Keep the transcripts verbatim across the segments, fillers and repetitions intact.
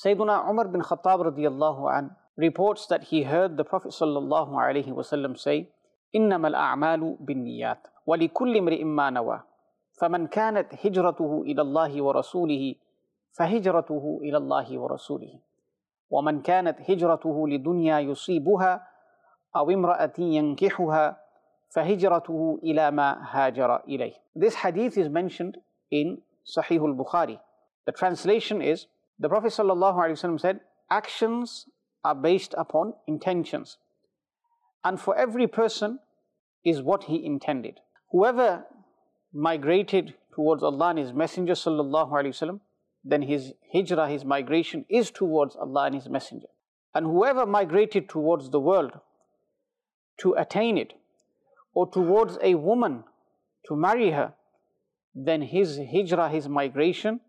Sayyiduna Umar bin Khattab radiyallahu an reports that he heard the Prophet sallallahu alaihi wasallam say, إِنَّمَا الْأَعْمَالُ بِالنِّيَّاتِ وَلِكُلِّ امْرِئٍ مَّا نَوَى فَمَنْ كَانَتْ هِجْرَتُهُ إِلَى اللَّهِ وَرَسُولِهِ فَهِجْرَتُهُ إِلَى اللَّهِ وَرَسُولِهِ وَمَنْ كَانَتْ هِجْرَتُهُ لِدُنْيَا يُصِيبُهَا أَوْ امْرَأَةٍ يَنْكِحُهَا فَهِجْرَتُهُ إِلَى مَا هَاجَرَ إِلَيْهِ. This hadith is mentioned in Sahih al-Bukhari. The translation is, the Prophet sallallahu alaihi wasallam said, actions are based upon intentions, and for every person is what he intended. Whoever migrated towards Allah and His Messenger sallallahu alaihi wasallam, then his hijrah, his migration is towards Allah and His Messenger. And whoever migrated towards the world to attain it, or towards a woman to marry her, then his hijrah, his migration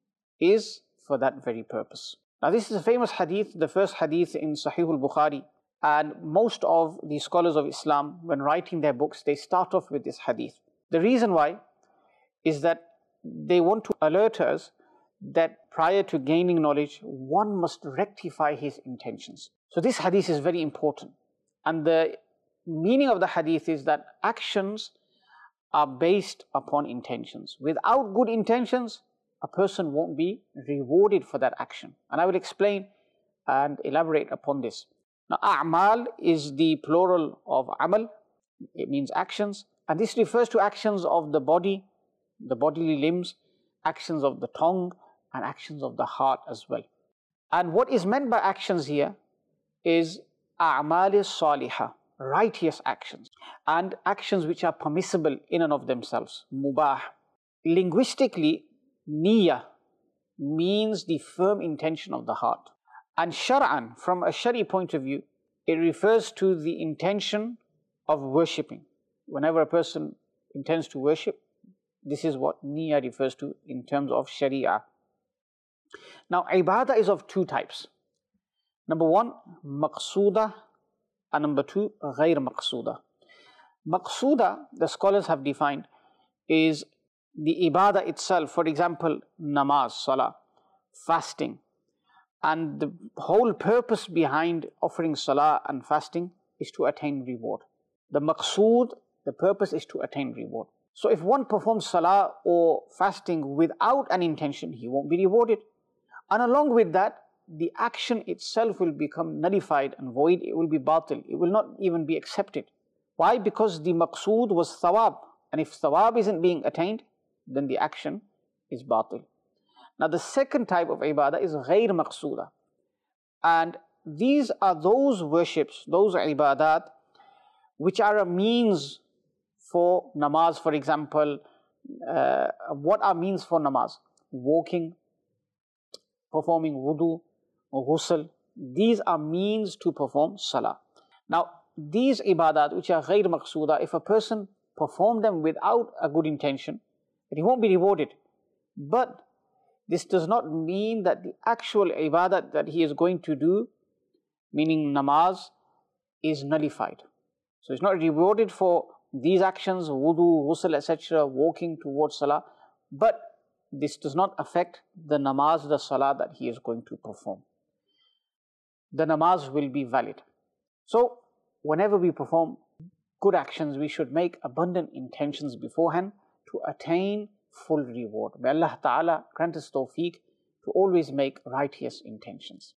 is for that very purpose. Now this is a famous hadith, the first hadith in Sahih al-Bukhari, and most of the scholars of Islam, when writing their books, they start off with this hadith. The reason why is that they want to alert us that prior to gaining knowledge, one must rectify his intentions. So this hadith is very important, and the meaning of the hadith is that actions are based upon intentions. Without good intentions, a person won't be rewarded for that action. And I will explain and elaborate upon this. Now, a'mal is the plural of amal. It means actions. And this refers to actions of the body, the bodily limbs, actions of the tongue, and actions of the heart as well. And what is meant by actions here is a'mal salihah, righteous actions, and actions which are permissible in and of themselves, mubah. Linguistically, niyyah means the firm intention of the heart. And shar'an, from a shari point of view, it refers to the intention of worshipping. Whenever a person intends to worship, this is what niyyah refers to in terms of sharia. Now, ibadah is of two types. Number one, maqsuda, and number two, ghayr maqsuda. Maqsuda, the scholars have defined, is the ibadah itself. For example, namaz, salah, fasting. And the whole purpose behind offering salah and fasting is to attain reward. The maqsood, the purpose is to attain reward. So if one performs salah or fasting without an intention, he won't be rewarded. And along with that, the action itself will become nullified and void. It will be batil. It will not even be accepted. Why? Because the maqsood was thawab. And if thawab isn't being attained, then the action is batil. Now the second type of ibadah is ghayr maqsuda. And these are those worships, those ibadat, which are a means for namaz. For example, uh, what are means for namaz? Walking, performing wudu, ghusl. These are means to perform salah. Now these ibadat which are ghayr maqsuda, if a person perform them without a good intention, then he won't be rewarded. But this does not mean that the actual ibadat that he is going to do, meaning namaz, is nullified. So he's not rewarded for these actions, wudu, ghusl, et cetera, walking towards salah, but this does not affect the namaz, the salah that he is going to perform. The namaz will be valid. So whenever we perform good actions, we should make abundant intentions beforehand to attain full reward. May Allah Ta'ala grant us tawfiq to always make righteous intentions.